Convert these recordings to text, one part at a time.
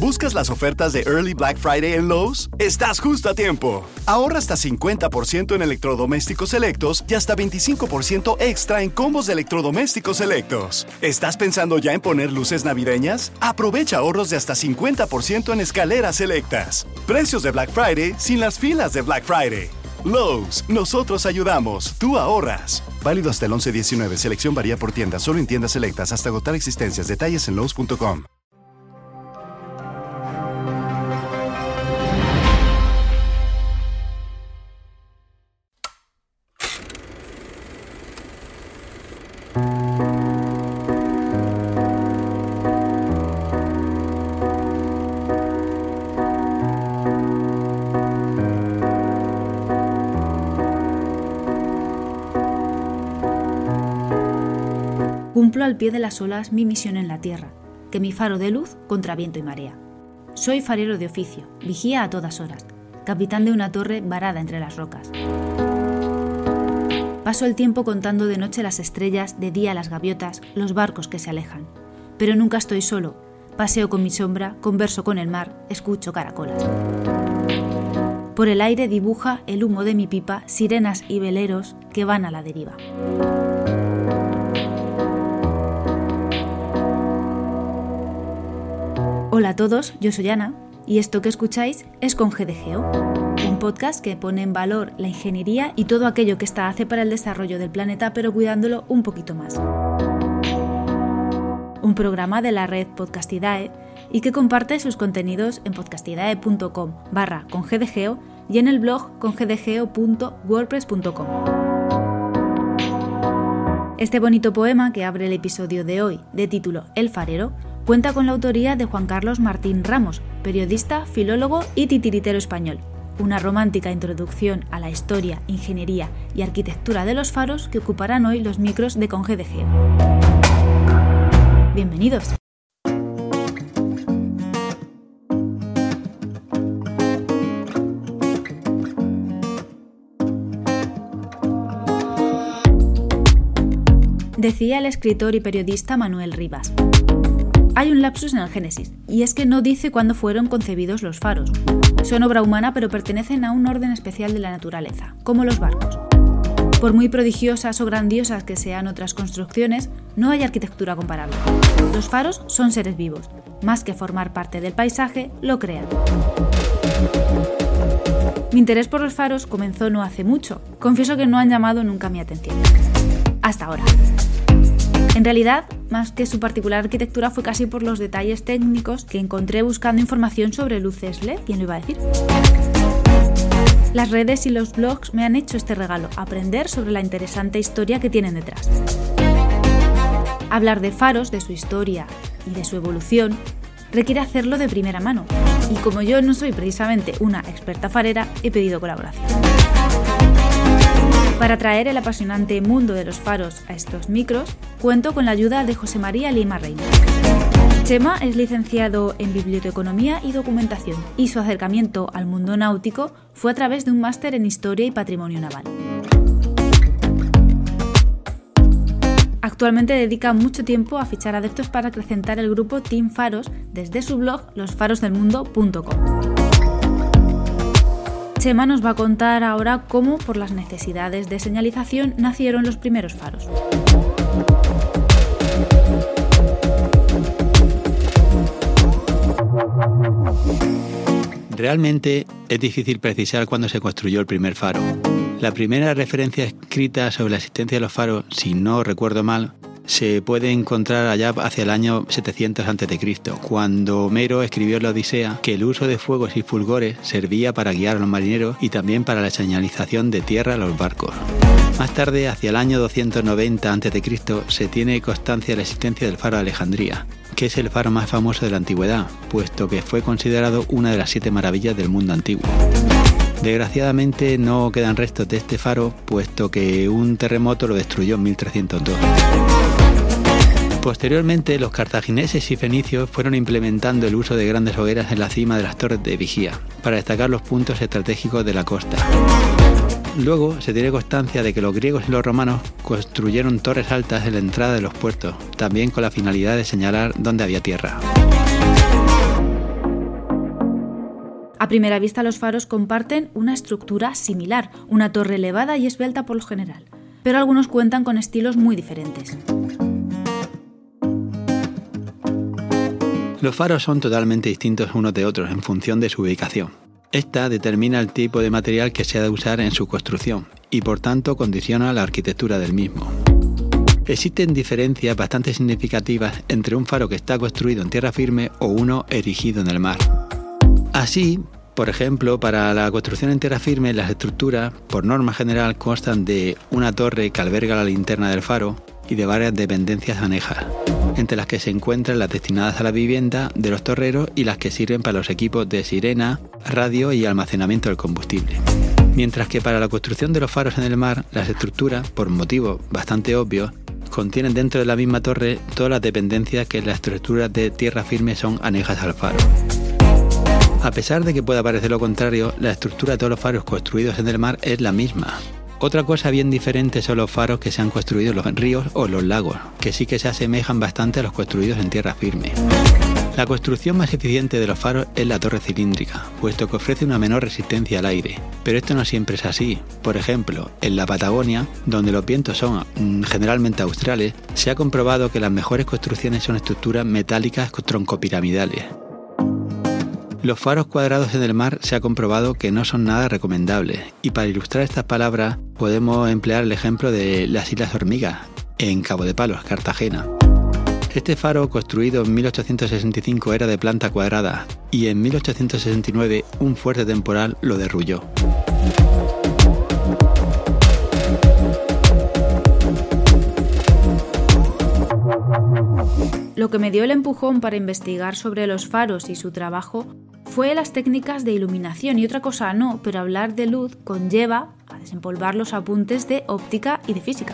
¿Buscas las ofertas de Early Black Friday en Lowe's? Estás justo a tiempo. Ahorra hasta 50% en electrodomésticos selectos y hasta 25% extra en combos de electrodomésticos selectos. ¿Estás pensando ya en poner luces navideñas? Aprovecha ahorros de hasta 50% en escaleras selectas. Precios de Black Friday sin las filas de Black Friday. Lowe's, nosotros ayudamos, tú ahorras. Válido hasta el 11/19. Selección varía por tienda, solo en tiendas selectas hasta agotar existencias. Detalles en lowes.com. Cumplo al pie de las olas mi misión en la tierra, que mi faro de luz contra viento y marea. Soy farero de oficio, vigía a todas horas, capitán de una torre varada entre las rocas. Paso el tiempo contando de noche las estrellas, de día las gaviotas, los barcos que se alejan. Pero nunca estoy solo, paseo con mi sombra, converso con el mar, escucho caracolas. Por el aire dibuja el humo de mi pipa sirenas y veleros que van a la deriva. Hola a todos, yo soy Ana y esto que escucháis es Con G de Geo, un podcast que pone en valor la ingeniería y todo aquello que ésta hace para el desarrollo del planeta, pero cuidándolo un poquito más. Un programa de la red Podcastidae y que comparte sus contenidos en podcastidae.com/congdegeo y en el blog congdegeo.wordpress.com. Este bonito poema que abre el episodio de hoy, de título El farero, cuenta con la autoría de Juan Carlos Martín Ramos, periodista, filólogo y titiritero español. Una romántica introducción a la historia, ingeniería y arquitectura de los faros que ocuparán hoy los micros de Con G de Geo. Bienvenidos. Decía el escritor y periodista Manuel Rivas: hay un lapsus en el Génesis, y es que no dice cuándo fueron concebidos los faros. Son obra humana, pero pertenecen a un orden especial de la naturaleza, como los barcos. Por muy prodigiosas o grandiosas que sean otras construcciones, no hay arquitectura comparable. Los faros son seres vivos, más que formar parte del paisaje, lo crean. Mi interés por los faros comenzó no hace mucho. Confieso que no han llamado nunca mi atención. Hasta ahora. En realidad, más que su particular arquitectura, fue casi por los detalles técnicos que encontré buscando información sobre luces LED. ¿Quién lo iba a decir? Las redes y los blogs me han hecho este regalo, aprender sobre la interesante historia que tienen detrás. Hablar de faros, de su historia y de su evolución, requiere hacerlo de primera mano. Y como yo no soy precisamente una experta farera, he pedido colaboración. Para traer el apasionante mundo de los faros a estos micros, cuento con la ayuda de José María Lima Reina. Chema es licenciado en Biblioteconomía y Documentación y su acercamiento al mundo náutico fue a través de un máster en Historia y Patrimonio Naval. Actualmente dedica mucho tiempo a fichar adeptos para acrecentar el grupo Team Faros desde su blog losfarosdelmundo.com. Chema nos va a contar ahora cómo, por las necesidades de señalización, nacieron los primeros faros. Realmente es difícil precisar cuándo se construyó el primer faro. La primera referencia escrita sobre la existencia de los faros, si no recuerdo mal, se puede encontrar allá hacia el año 700 a.C., cuando Homero escribió en la Odisea que el uso de fuegos y fulgores servía para guiar a los marineros y también para la señalización de tierra a los barcos. Más tarde, hacia el año 290 a.C., se tiene constancia de la existencia del faro de Alejandría, que es el faro más famoso de la antigüedad, puesto que fue considerado una de las 7 maravillas del mundo antiguo. Desgraciadamente no quedan restos de este faro, puesto que un terremoto lo destruyó en 1302. Posteriormente, los cartagineses y fenicios fueron implementando el uso de grandes hogueras en la cima de las torres de vigía, para destacar los puntos estratégicos de la costa. Luego se tiene constancia de que los griegos y los romanos construyeron torres altas en la entrada de los puertos, también con la finalidad de señalar dónde había tierra. A primera vista los faros comparten una estructura similar, una torre elevada y esbelta por lo general, pero algunos cuentan con estilos muy diferentes. Los faros son totalmente distintos unos de otros en función de su ubicación. Esta determina el tipo de material que se ha de usar en su construcción y por tanto condiciona la arquitectura del mismo. Existen diferencias bastante significativas entre un faro que está construido en tierra firme o uno erigido en el mar. Así, por ejemplo, para la construcción en tierra firme, las estructuras, por norma general, constan de una torre que alberga la linterna del faro y de varias dependencias anejas, entre las que se encuentran las destinadas a la vivienda de los torreros y las que sirven para los equipos de sirena, radio y almacenamiento del combustible. Mientras que para la construcción de los faros en el mar, las estructuras, por motivos bastante obvios, contienen dentro de la misma torre todas las dependencias que las estructuras de tierra firme son anejas al faro. A pesar de que pueda parecer lo contrario, la estructura de todos los faros construidos en el mar es la misma. Otra cosa bien diferente son los faros que se han construido en los ríos o los lagos, que sí que se asemejan bastante a los construidos en tierra firme. La construcción más eficiente de los faros es la torre cilíndrica, puesto que ofrece una menor resistencia al aire. Pero esto no siempre es así. Por ejemplo, en la Patagonia, donde los vientos son generalmente australes, se ha comprobado que las mejores construcciones son estructuras metálicas troncopiramidales. Los faros cuadrados en el mar se ha comprobado que no son nada recomendables, y para ilustrar estas palabras podemos emplear el ejemplo de las Islas Hormigas, en Cabo de Palos, Cartagena. Este faro, construido en 1865, era de planta cuadrada, y en 1869 un fuerte temporal lo derrulló. Lo que me dio el empujón para investigar sobre los faros y su trabajo fue las técnicas de iluminación, y otra cosa no, pero hablar de luz conlleva a desempolvar los apuntes de óptica y de física.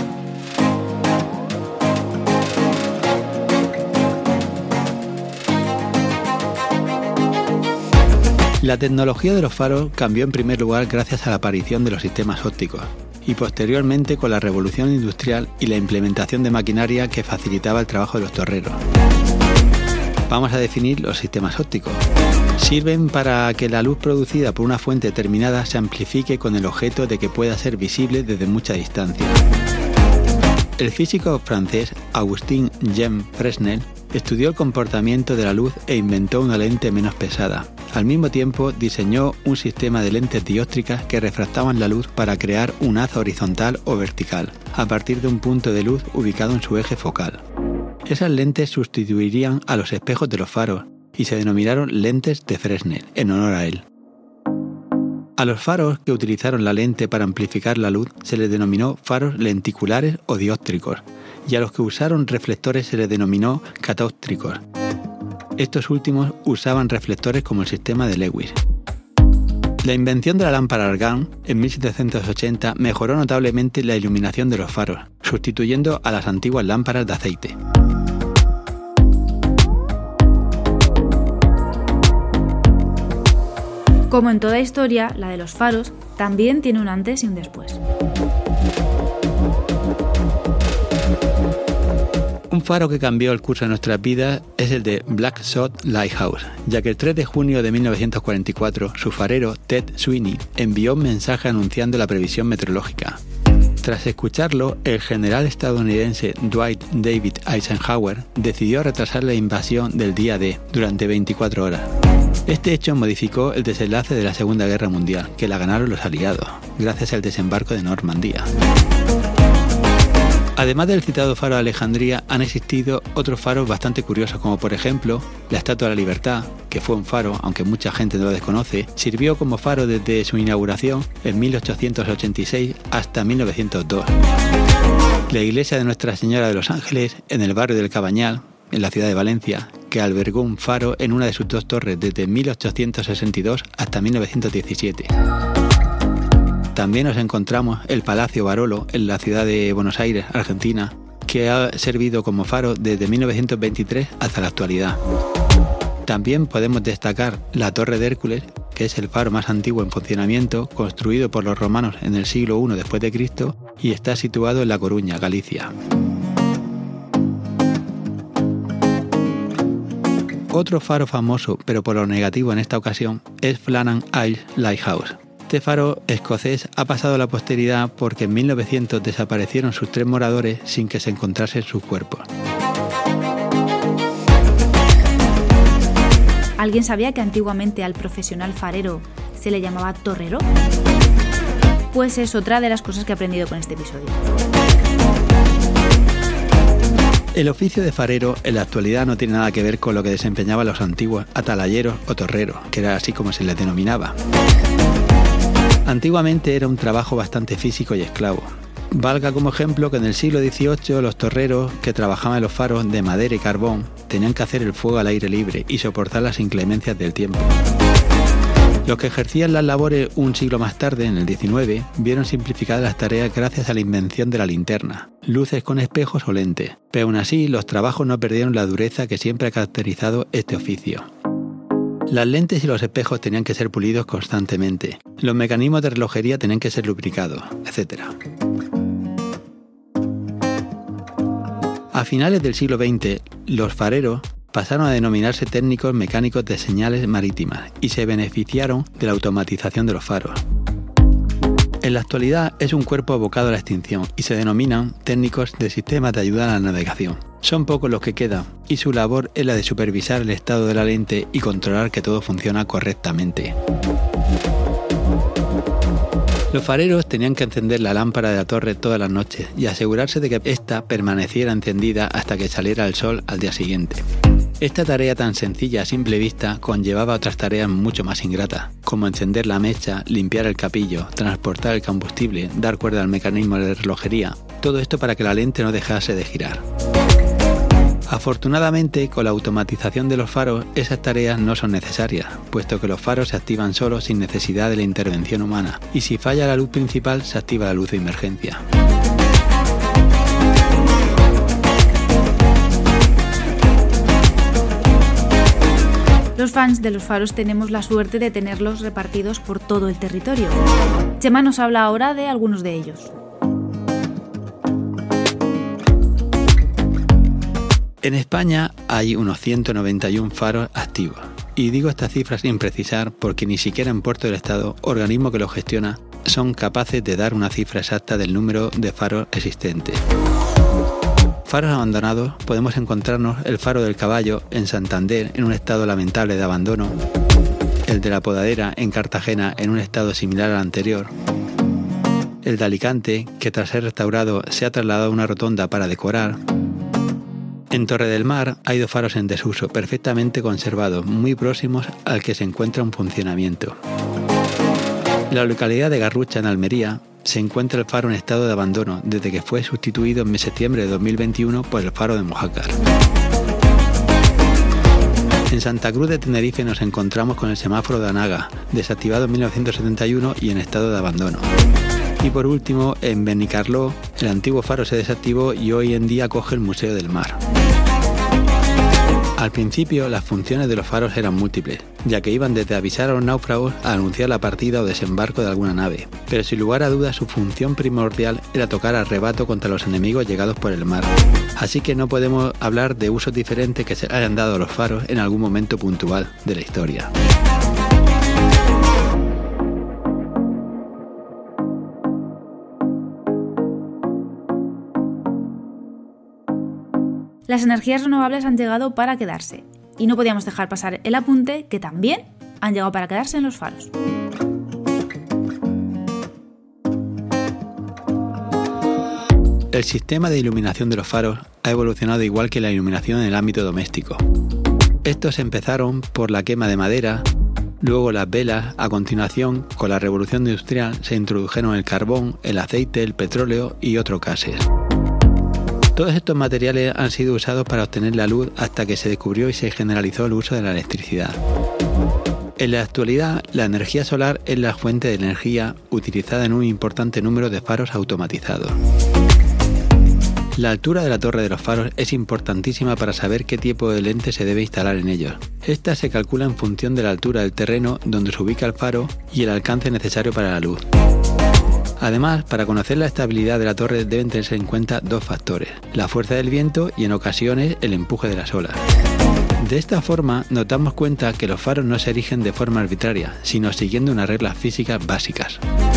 La tecnología de los faros cambió en primer lugar gracias a la aparición de los sistemas ópticos y posteriormente con la revolución industrial y la implementación de maquinaria que facilitaba el trabajo de los torreros. Vamos a definir los sistemas ópticos. Sirven para que la luz producida por una fuente determinada se amplifique con el objeto de que pueda ser visible desde mucha distancia. El físico francés Augustin Jean Fresnel estudió el comportamiento de la luz e inventó una lente menos pesada. Al mismo tiempo diseñó un sistema de lentes dióptricas que refractaban la luz para crear un haz horizontal o vertical, a partir de un punto de luz ubicado en su eje focal. Esas lentes sustituirían a los espejos de los faros y se denominaron lentes de Fresnel, en honor a él. A los faros que utilizaron la lente para amplificar la luz se les denominó faros lenticulares o dióptricos, y a los que usaron reflectores se les denominó catóptricos. Estos últimos usaban reflectores como el sistema de Lewis. La invención de la lámpara argán en 1780 mejoró notablemente la iluminación de los faros, sustituyendo a las antiguas lámparas de aceite. Como en toda historia, la de los faros también tiene un antes y un después. Un faro que cambió el curso de nuestras vidas es el de Blackshot Lighthouse, ya que el 3 de junio de 1944 su farero Ted Sweeney envió un mensaje anunciando la previsión meteorológica. Tras escucharlo, el general estadounidense Dwight David Eisenhower decidió retrasar la invasión del día D durante 24 horas. Este hecho modificó el desenlace de la Segunda Guerra Mundial, que la ganaron los aliados, gracias al desembarco de Normandía. Además del citado faro de Alejandría, han existido otros faros bastante curiosos, como por ejemplo la Estatua de la Libertad, que fue un faro, aunque mucha gente no lo desconoce, sirvió como faro desde su inauguración en 1886 hasta 1902. La iglesia de Nuestra Señora de los Ángeles, en el barrio del Cabañal, en la ciudad de Valencia, que albergó un faro en una de sus dos torres desde 1862 hasta 1917. También nos encontramos el Palacio Barolo en la ciudad de Buenos Aires, Argentina, que ha servido como faro desde 1923 hasta la actualidad. También podemos destacar la Torre de Hércules, que es el faro más antiguo en funcionamiento, construido por los romanos en el siglo I después de Cristo y está situado en La Coruña, Galicia. Otro faro famoso, pero por lo negativo en esta ocasión, es Flannan Isles Lighthouse. Este faro escocés ha pasado a la posteridad porque en 1900 desaparecieron sus 3 moradores sin que se encontrasen sus cuerpos. ¿Alguien sabía que antiguamente al profesional farero se le llamaba torrero? Pues es otra de las cosas que he aprendido con este episodio. El oficio de farero en la actualidad no tiene nada que ver con lo que desempeñaban los antiguos atalayeros o torreros, que era así como se les denominaba. Antiguamente era un trabajo bastante físico y esclavo. Valga como ejemplo que en el siglo XVIII los torreros que trabajaban en los faros de madera y carbón tenían que hacer el fuego al aire libre y soportar las inclemencias del tiempo. Los que ejercían las labores un siglo más tarde, en el XIX, vieron simplificadas las tareas gracias a la invención de la linterna, luces con espejos o lentes, pero aún así los trabajos no perdieron la dureza que siempre ha caracterizado este oficio. Las lentes y los espejos tenían que ser pulidos constantemente, los mecanismos de relojería tenían que ser lubricados, etc. A finales del siglo XX, los fareros pasaron a denominarse técnicos mecánicos de señales marítimas y se beneficiaron de la automatización de los faros. En la actualidad es un cuerpo abocado a la extinción y se denominan técnicos de sistemas de ayuda a la navegación. Son pocos los que quedan y su labor es la de supervisar el estado de la lente y controlar que todo funciona correctamente. Los fareros tenían que encender la lámpara de la torre todas las noches y asegurarse de que ésta permaneciera encendida hasta que saliera el sol al día siguiente. Esta tarea tan sencilla a simple vista conllevaba otras tareas mucho más ingratas, como encender la mecha, limpiar el capillo, transportar el combustible, dar cuerda al mecanismo de relojería, todo esto para que la lente no dejase de girar. Afortunadamente, con la automatización de los faros, esas tareas no son necesarias, puesto que los faros se activan solos sin necesidad de la intervención humana, y si falla la luz principal, se activa la luz de emergencia. Los fans de los faros tenemos la suerte de tenerlos repartidos por todo el territorio. Chema nos habla ahora de algunos de ellos. En España hay unos 191 faros activos. Y digo esta cifra sin precisar porque ni siquiera en Puerto del Estado, organismo que lo gestiona, son capaces de dar una cifra exacta del número de faros existentes. Faros abandonados podemos encontrarnos el Faro del Caballo en Santander en un estado lamentable de abandono, el de la Podadera en Cartagena en un estado similar al anterior, el de Alicante que tras ser restaurado se ha trasladado a una rotonda para decorar. En Torre del Mar hay 2 faros en desuso perfectamente conservados, muy próximos al que se encuentra en funcionamiento. En la localidad de Garrucha, en Almería, se encuentra el faro en estado de abandono desde que fue sustituido en septiembre de 2021 por el faro de Mojácar. En Santa Cruz de Tenerife nos encontramos con el semáforo de Anaga, desactivado en 1971 y en estado de abandono. Y por último, en Benicarló, el antiguo faro se desactivó y hoy en día acoge el Museo del Mar. Al principio, las funciones de los faros eran múltiples, ya que iban desde avisar a los náufragos a anunciar la partida o desembarco de alguna nave, pero sin lugar a dudas su función primordial era tocar al rebato contra los enemigos llegados por el mar. Así que no podemos hablar de usos diferentes que se hayan dado a los faros en algún momento puntual de la historia. Las energías renovables han llegado para quedarse, y no podíamos dejar pasar el apunte que también han llegado para quedarse en los faros. El sistema de iluminación de los faros ha evolucionado igual que la iluminación en el ámbito doméstico. Estos empezaron por la quema de madera, luego las velas, a continuación, con la revolución industrial, se introdujeron el carbón, el aceite, el petróleo y otros gases. Todos estos materiales han sido usados para obtener la luz hasta que se descubrió y se generalizó el uso de la electricidad. En la actualidad, la energía solar es la fuente de energía utilizada en un importante número de faros automatizados. La altura de la torre de los faros es importantísima para saber qué tipo de lente se debe instalar en ellos. Esta se calcula en función de la altura del terreno donde se ubica el faro y el alcance necesario para la luz. Además, para conocer la estabilidad de la torre deben tenerse en cuenta 2 factores, la fuerza del viento y en ocasiones el empuje de las olas. De esta forma nos damos cuenta que los faros no se erigen de forma arbitraria, sino siguiendo unas reglas físicas básicas.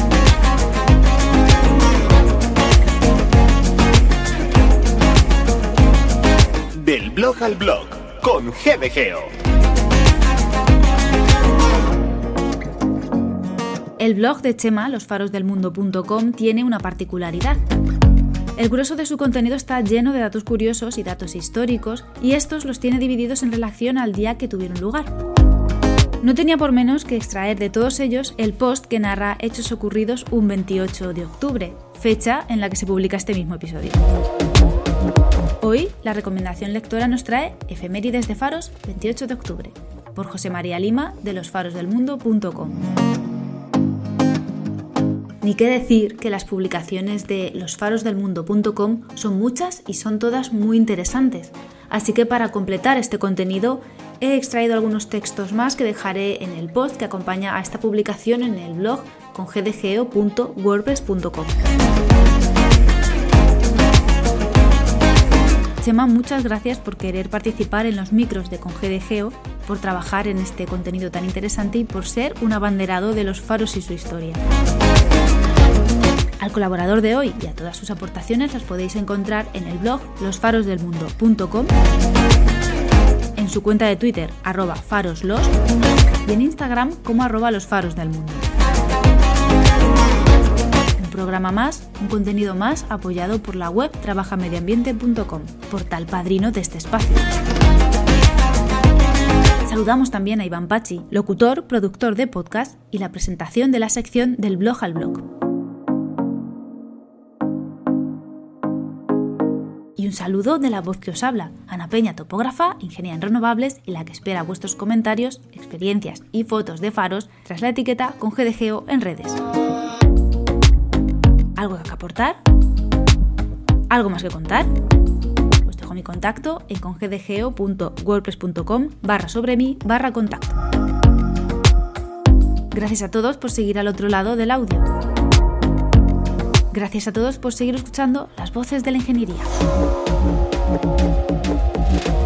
Del blog al blog, con GDGeo. El blog de Chema, losfarosdelmundo.com, tiene una particularidad. El grueso de su contenido está lleno de datos curiosos y datos históricos, y estos los tiene divididos en relación al día que tuvieron lugar. No tenía por menos que extraer de todos ellos el post que narra hechos ocurridos un 28 de octubre, fecha en la que se publica este mismo episodio. Hoy, la recomendación lectora nos trae Efemérides de Faros 28 de octubre, por José María Lima, de losfarosdelmundo.com. Ni qué decir que las publicaciones de losfarosdelmundo.com son muchas y son todas muy interesantes, así que para completar este contenido he extraído algunos textos más que dejaré en el post que acompaña a esta publicación en el blog con gdgeo.wordpress.com. Chema, muchas gracias por querer participar en los micros de ConGDGeo, por trabajar en este contenido tan interesante y por ser un abanderado de los faros y su historia. Al colaborador de hoy y a todas sus aportaciones las podéis encontrar en el blog losfarosdelmundo.com, en su cuenta de Twitter @faroslos y en Instagram como @losfarosdelmundo. Un programa más, un contenido más apoyado por la web trabajamediambiente.com, portal padrino de este espacio. Saludamos también a Iván Pachi, locutor, productor de podcast y la presentación de la sección del blog al blog. Y un saludo de la voz que os habla, Ana Peña, topógrafa, ingeniera en renovables y la que espera vuestros comentarios, experiencias y fotos de faros tras la etiqueta con GDGeo en redes. ¿Algo que aportar? ¿Algo más que contar? Os dejo mi contacto en congdgeo.wordpress.com/sobre-mí/contacto. Gracias a todos por seguir al otro lado del audio. Gracias a todos por seguir escuchando las voces de la ingeniería.